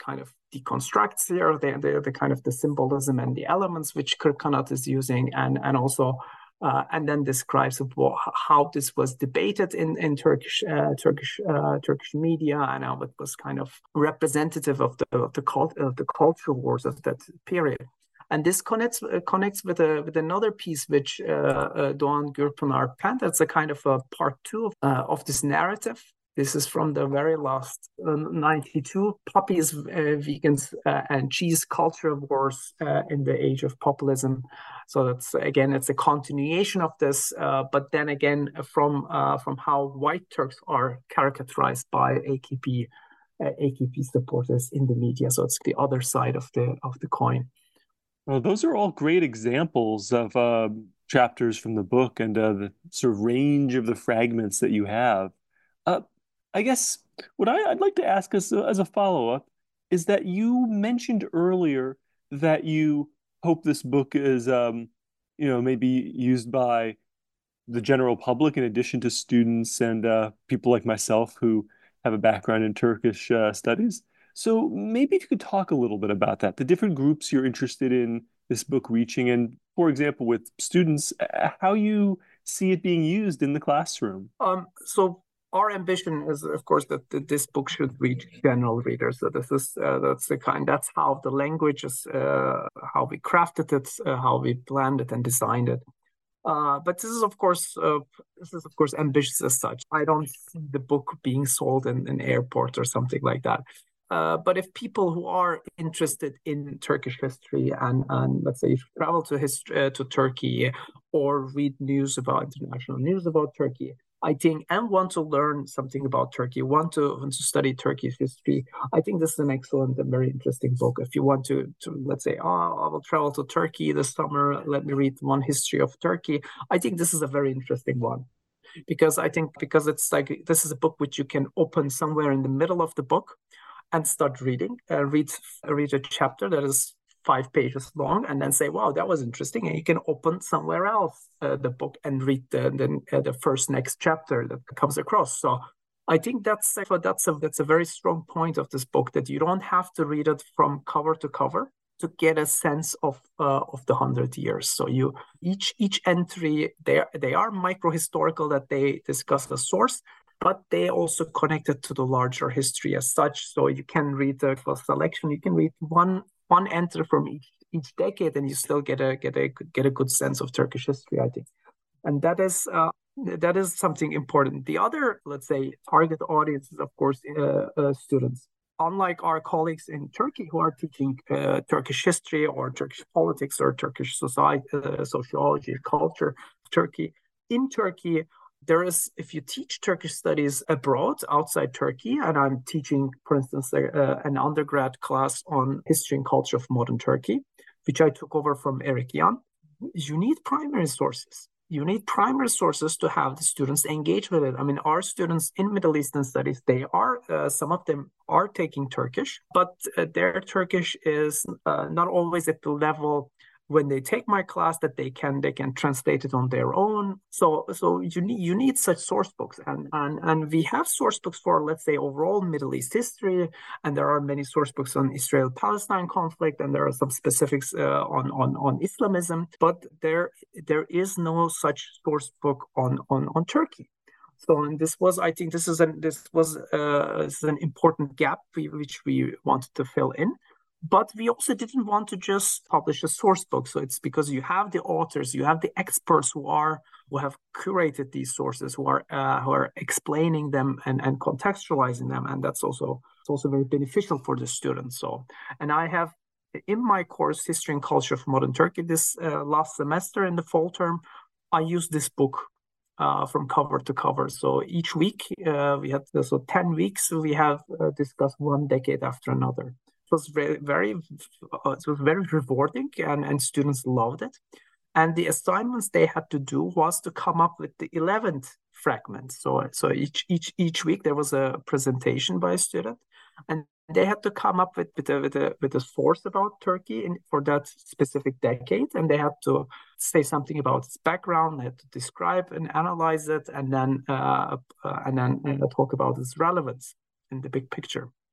deconstructs here the, the, the kind of the symbolism and the elements which Kırkanat is using, and, and also uh, and then describes what, how this was debated in, in Turkish uh, Turkish uh, Turkish media, and how it was kind of representative of the of the, cult, of the cultural wars of that period. And this connects uh, connects with a with another piece which uh, uh, Doğan Gürpınar penned. That's a kind of a part two of, uh, of this narrative. This is from the very last uh, ninety-two, Puppies, uh, Vegans, uh, and Cheese Culture Wars uh, in the Age of Populism. So that's, again, it's a continuation of this, uh, but then again, from uh, from how white Turks are caricaturized by A K P, uh, A K P supporters in the media. So it's the other side of the of the coin. Well, those are all great examples of uh, chapters from the book and uh, the sort of range of the fragments that you have. Uh, I guess what I, I'd like to ask us as a follow-up is that you mentioned earlier that you hope this book is, um, you know, maybe used by the general public in addition to students and uh, people like myself who have a background in Turkish uh, studies. So maybe if you could talk a little bit about that, the different groups you're interested in this book reaching, and for example, with students, how you see it being used in the classroom. Um, so our ambition is, of course, that, that this book should reach general readers. So this is uh, that's the kind. That's how the language is, uh, how we crafted it, uh, how we planned it and designed it. Uh, but this is, of course, uh, this is of course ambitious as such. I don't see the book being sold in an airport or something like that. Uh, but if people who are interested in Turkish history and, and let's say travel to history, uh, to Turkey or read news about international news about Turkey, I think, and want to learn something about Turkey, want to want to study Turkish history, I think this is an excellent and very interesting book. If you want to, to let's say, oh, I will travel to Turkey this summer, let me read one history of Turkey, I think this is a very interesting one. Because I think, because it's like, this is a book which you can open somewhere in the middle of the book and start reading, uh, read, read a chapter that is five pages long, and then say, wow, that was interesting. And you can open somewhere else uh, the book and read the the, uh, the first next chapter that comes across. So I think that's that's a that's a very strong point of this book, that you don't have to read it from cover to cover to get a sense of uh, of the hundred years. So you each each entry, they they are micro historical, that they discuss the source, but they also connected to the larger history as such. So you can read the selection. You can read one. One entry from each each decade, and you still get a get a get a good sense of Turkish history, I think, and that is uh, that is something important. The other, let's say, target audience is, of course, uh, uh, students. Unlike our colleagues in Turkey who are teaching uh, Turkish history or Turkish politics or Turkish society, uh, sociology, culture of Turkey, in Turkey, there is, if you teach Turkish studies abroad, outside Turkey, and I'm teaching, for instance, uh, an undergrad class on history and culture of modern Turkey, which I took over from Erik Jan, you need primary sources. You need primary sources to have the students engage with it. I mean, our students in Middle Eastern studies, they are, uh, some of them are taking Turkish, but uh, their Turkish is uh, not always at the level when they take my class that they can they can translate it on their own. So so you need you need such source books, and and and we have source books for, let's say, overall Middle East history, and there are many source books on Israel-Palestine conflict, and there are some specifics uh, on on on Islamism, but there there is no such source book on on on Turkey. So, and this was, I think, this is an this was uh, this is an important gap we, which we wanted to fill in. But we also didn't want to just publish a source book. So it's because you have the authors, you have the experts who are who have curated these sources, who are uh, who are explaining them and, and contextualizing them, and that's also it's also very beneficial for the students. So, and I have in my course, History and Culture of Modern Turkey, this uh, last semester in the fall term, I used this book uh, from cover to cover. So each week uh, we had so ten weeks we have uh, discussed one decade after another. It was very, very, uh, it was very rewarding, and, and students loved it. And the assignments they had to do was to come up with the eleventh fragment. So, so each each each week there was a presentation by a student, and they had to come up with with a with a, with a source about Turkey in, for that specific decade, and they had to say something about its background. They had to describe and analyze it, and then uh, uh, and then uh, talk about its relevance in the big picture.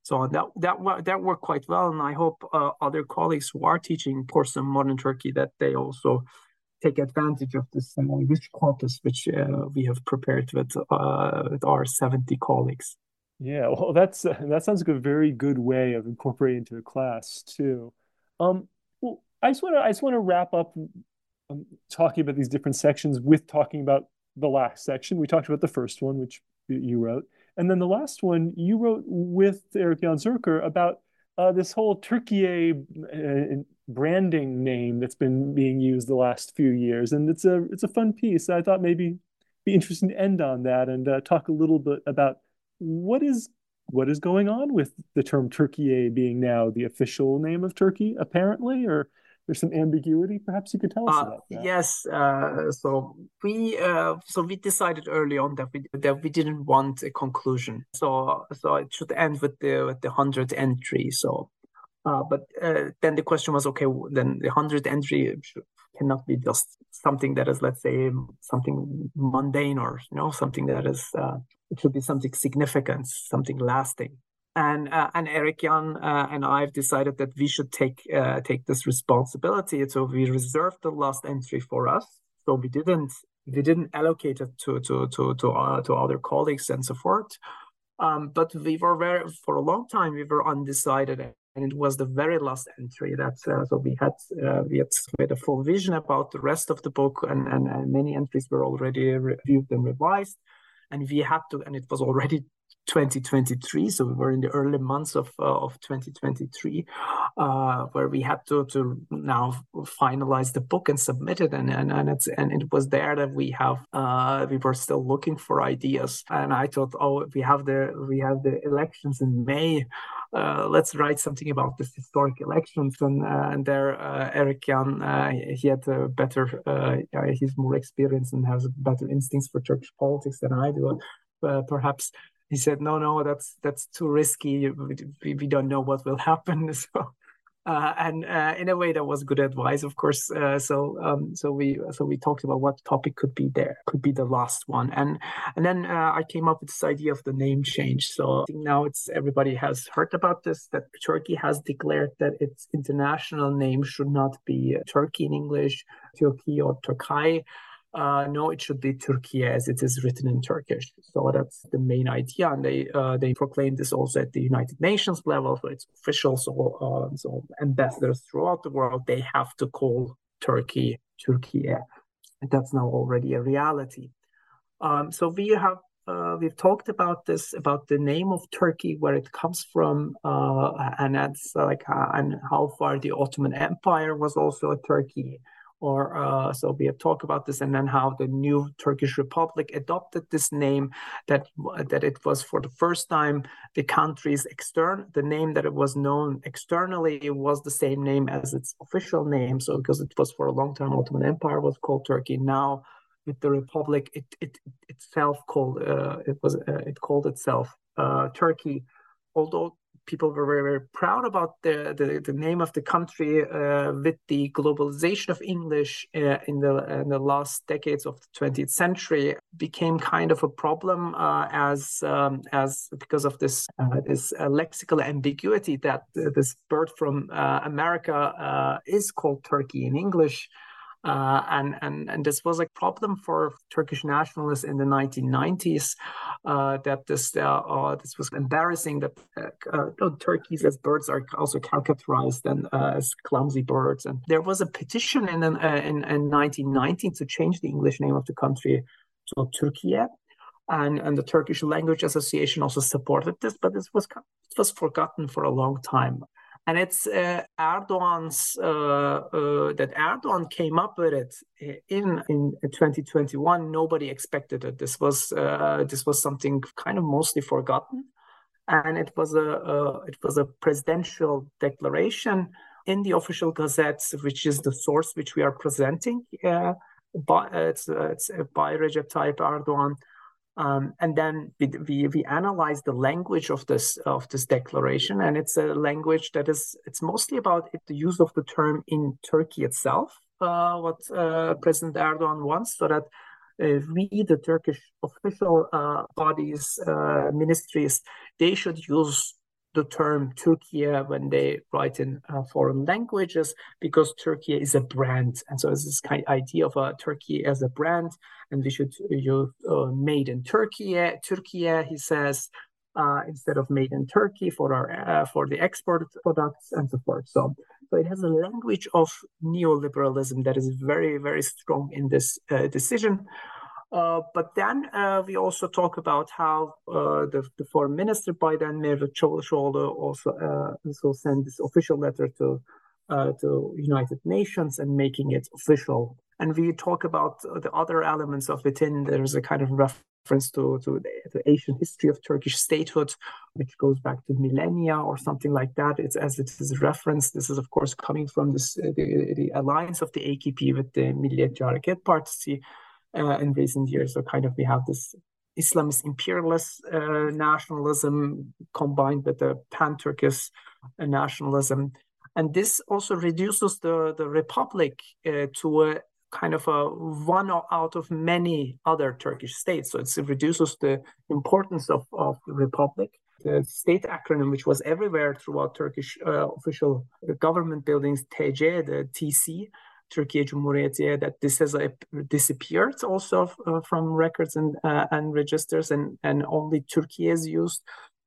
So that that that worked quite well, and I hope uh, other colleagues who are teaching course on modern Turkey that they also take advantage of this uh, rich corpus which uh, we have prepared with uh, with our seventy colleagues. Yeah, well, that's that sounds like a very good way of incorporating into a class too. Um, well, I just want to I just want to wrap up um, talking about these different sections with talking about the last section. We talked about the first one, which you wrote, and then the last one you wrote with Erik Jan Zürcher about uh, this whole Türkiye uh, branding name that's been being used the last few years, and it's a it's a fun piece. I thought maybe be interesting to end on that and uh, talk a little bit about what is what is going on with the term Türkiye being now the official name of Turkey, apparently, or there's some ambiguity. Perhaps you could tell us Uh, about that. yes, uh, so we uh, so we decided early on that we that we didn't want a conclusion. So so it should end with the with the hundredth entry. So, uh, but uh, then the question was, okay, then the hundredth entry should, cannot be just something that is, let's say, something mundane, or you know, something that is. Uh, it should be something significant, something lasting. And uh, and Erik Jan uh, and I have decided that we should take uh, take this responsibility. So we reserved the last entry for us. So we didn't we didn't allocate it to to to to uh, to other colleagues and so forth. Um, but we were very for a long time we were undecided, and it was the very last entry that uh, so we had uh, we had made a full vision about the rest of the book, and and, and many entries were already reviewed and revised, and we had to, and it was already twenty twenty-three, so we were in the early months of uh, of twenty twenty-three, uh, where we had to to now finalize the book and submit it, and and and it's and it was there that we have uh, we were still looking for ideas, and I thought, oh, we have the we have the elections in May. Uh, let's write something about this historic elections, and uh, and there uh, Erik Jan uh, he had a better uh, he's more experienced and has better instincts for Turkish politics than I do, uh, perhaps. He said, no, no, that's that's too risky. We, we don't know what will happen. So, uh, and uh, in a way, that was good advice, of course. Uh, so, um, so we so we talked about what topic could be there, could be the last one, and and then uh, I came up with this idea of the name change. So I think now it's everybody has heard about this, that Turkey has declared that its international name should not be Turkey in English, Turkey or Turkey. Uh, no, it should be Türkiye as it is written in Turkish. So that's the main idea, and they uh, they proclaimed this also at the United Nations level. So it's official. So uh, so ambassadors throughout the world, they have to call Turkey Türkiye, and that's now already a reality. Um, so we have uh, we've talked about this, about the name of Turkey, where it comes from, uh, and that's like uh, and how far the Ottoman Empire was also a Turkey. Or uh, so we have talked about this, and then how the new Turkish Republic adopted this name. That that it was for the first time the country's external the name that it was known externally, it was the same name as its official name. So because it was for a long time Ottoman Empire was called Turkey. Now with the Republic, it it itself called uh, it was uh, it called itself uh, Turkey, although people were very, very proud about the, the, the name of the country. Uh, with the globalization of English uh, in the in the last decades of the twentieth century, became kind of a problem uh, as um, as because of this uh, this uh, lexical ambiguity that uh, this bird from uh, America uh, is called Turkey in English. Uh, and, and and this was a problem for Turkish nationalists in the nineteen nineties, uh, that this uh, uh, this was embarrassing that uh, uh, turkeys as birds are also caricaturized and uh, as clumsy birds. And there was a petition in uh, in, in nineteen nineteen to change the English name of the country to Türkiye. And, and the Turkish Language Association also supported this, but this was it was forgotten for a long time. And it's uh, Erdogan's uh, uh, that Erdogan came up with it in in twenty twenty-one. Nobody expected it. This was uh, this was something kind of mostly forgotten, and it was a uh, it was a presidential declaration in the official gazettes, which is the source which we are presenting. Uh, by, uh, it's uh, it's by Recep Tayyip Erdogan. Um, and then we, we we analyze the language of this of this declaration, and it's a language that is it's mostly about it, the use of the term in Turkey itself, uh, what uh, President Erdogan wants, so that uh, we, the Turkish official uh, bodies, uh, ministries, they should use the term Turkey when they write in uh, foreign languages, because Turkey is a brand. And so it's this kind of idea of uh, Turkey as a brand, and we should use uh, made in Turkey, Turkey, he says, uh, instead of made in Turkey for our uh, for the export products and so forth. So, so it has a language of neoliberalism that is very, very strong in this uh, decision. Uh, but then uh, we also talk about how uh, the, the foreign minister by then, Mevlut Çavuşoğlu, also uh, also sent this official letter to uh, to United Nations and making it official. And we talk about the other elements of it. In there's a kind of reference to to the, the ancient history of Turkish statehood, which goes back to millennia or something like that. It's as it is referenced. This is of course coming from this uh, the, the alliance of the A K P with the Milliyetçi Hareket Partisi. Uh, in recent years, so kind of we have this Islamist imperialist uh, nationalism combined with the pan-Turkish uh, nationalism, and this also reduces the the republic uh, to a kind of a one out of many other Turkish states. So it's, it reduces the importance of of the republic. The state acronym, which was everywhere throughout Turkish uh, official government buildings, T C, the T C. Türkiye Cumhuriyeti, that this has uh, disappeared also uh, from records and uh, and registers, and and only Turkey is used.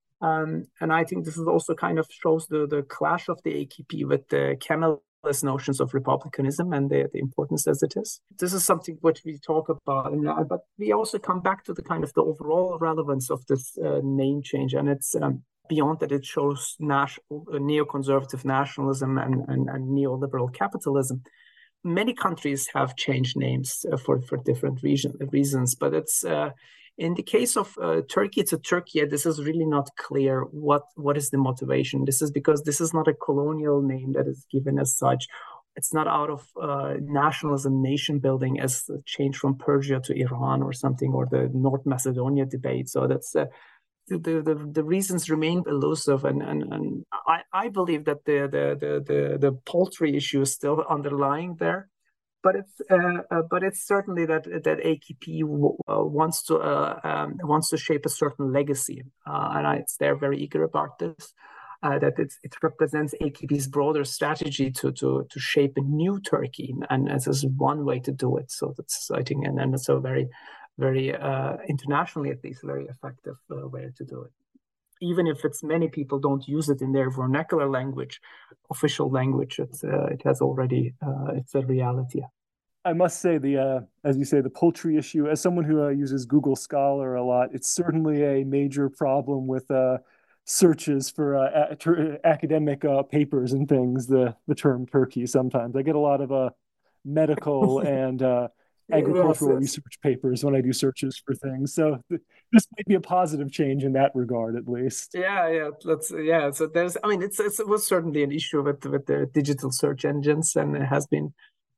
Um, and I think this is also kind of shows the the clash of the A K P with the Kemalist notions of republicanism and the, the importance as it is. This is something which we talk about, and, uh, but we also come back to the kind of the overall relevance of this uh, name change, and it's um, beyond that it shows national, uh, neoconservative nationalism and, and, and neoliberal capitalism. Many countries have changed names uh, for, for different region, reasons, but it's uh, in the case of uh, Turkey to Turkey, this is really not clear what, what is the motivation. This is because this is not a colonial name that is given as such. It's not out of uh, nationalism, nation building as a change from Persia to Iran or something, or the North Macedonia debate. So that's uh, The, the, the reasons remain elusive, and, and, and I, I believe that the, the, the, the, the poultry issue is still underlying there, but it's uh, uh, but it's certainly that that A K P w- uh, wants to uh, um, wants to shape a certain legacy, uh, and I, it's they're very eager about this. Uh, that it's, it represents A K P's broader strategy to to to shape a new Turkey, and this is one way to do it. So that's I think, and then it's a very very uh, internationally at least very effective uh, way to do it. Even if it's many people don't use it in their vernacular language, official language, it's uh, it has already uh, it's a reality. I must say the uh, as you say the poultry issue. As someone who uh, uses Google Scholar a lot, it's certainly a major problem with uh, searches for uh, a- academic uh, papers and things. The the term Turkey sometimes I get a lot of uh, medical and uh, agricultural yes, yes. research papers when I do searches for things. So th- this might be a positive change in that regard, at least. Yeah, yeah, that's yeah. So there's, I mean, it's, it's it was certainly an issue with with the digital search engines, and it has been,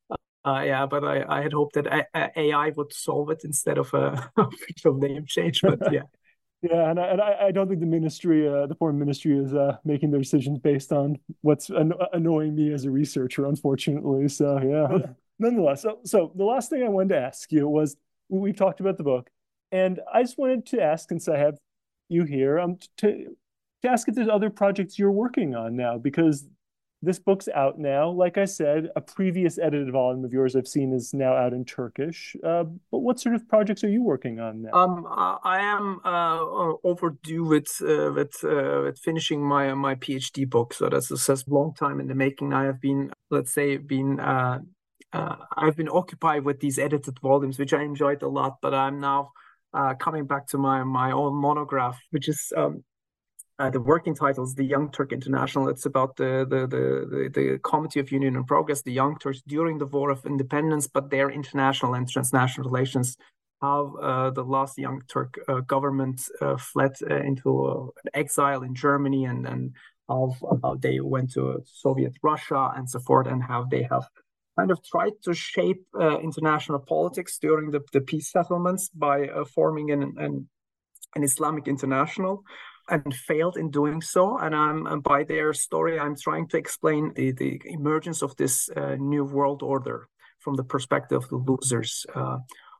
uh, yeah. But I, I had hoped that A I would solve it instead of a official name change. But yeah. Yeah, and I, and I, I don't think the ministry, uh, the foreign ministry, is uh, making their decisions based on what's an- annoying me as a researcher, unfortunately. So yeah. Nonetheless, so, so the last thing I wanted to ask you was, we've talked about the book, and I just wanted to ask, since I have you here, um, to, to ask if there's other projects you're working on now, because this book's out now. Like I said, a previous edited volume of yours I've seen is now out in Turkish. Uh, but what sort of projects are you working on now? Um, I am uh, overdue with uh, with uh, with finishing my my PhD book. So that's, that's a long time in the making. I have been, let's say, been uh, uh, I've been occupied with these edited volumes, which I enjoyed a lot. But I'm now uh, coming back to my my own monograph, which is. Um, Uh, the working title is The Young Turk International. It's about the, the the the the Committee of Union and Progress, the Young Turks during the War of Independence, but their international and transnational relations, how uh, the last Young Turk uh, government uh, fled uh, into uh, exile in Germany, and, and how, how they went to Soviet Russia and so forth, and how they have kind of tried to shape uh, international politics during the, the peace settlements by uh, forming an, an, an Islamic international, and failed in doing so. And I'm and by their story, I'm trying to explain the, the emergence of this uh, new world order from the perspective of the losers. Uh,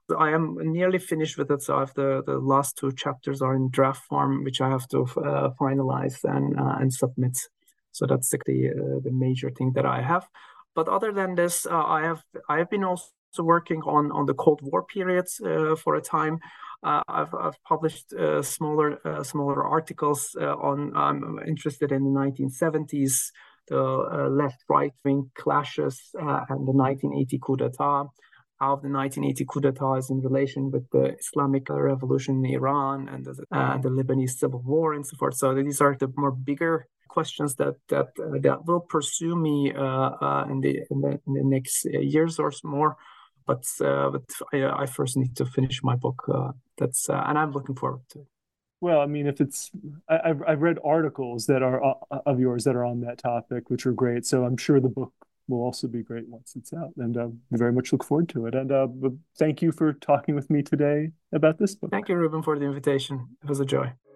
I am nearly finished with it. So I have the, the last two chapters are in draft form, which I have to uh, finalize and uh, and submit. So that's the uh, the major thing that I have. But other than this, uh, I have I have been also working on on the Cold War periods uh, for a time. Uh, I've I've published uh, smaller uh, smaller articles uh, on. I'm interested in the nineteen seventies, the uh, left-right wing clashes, uh, and the nineteen eighty coup d'état. How the nineteen eighty coup d'état is in relation with the Islamic revolution in Iran and the, uh, the Lebanese civil war and so forth. So these are the more bigger questions that that uh, that will pursue me uh, uh, in the in the, in the next years or more. But uh, but I, I first need to finish my book. Uh, that's uh, and I'm looking forward to it. Well, I mean, if it's, I, I've I've read articles that are uh, of yours that are on that topic, which are great. So I'm sure the book will also be great once it's out, and uh, we very much look forward to it. And uh, thank you for talking with me today about this book. Thank you, Ruben, for the invitation. It was a joy.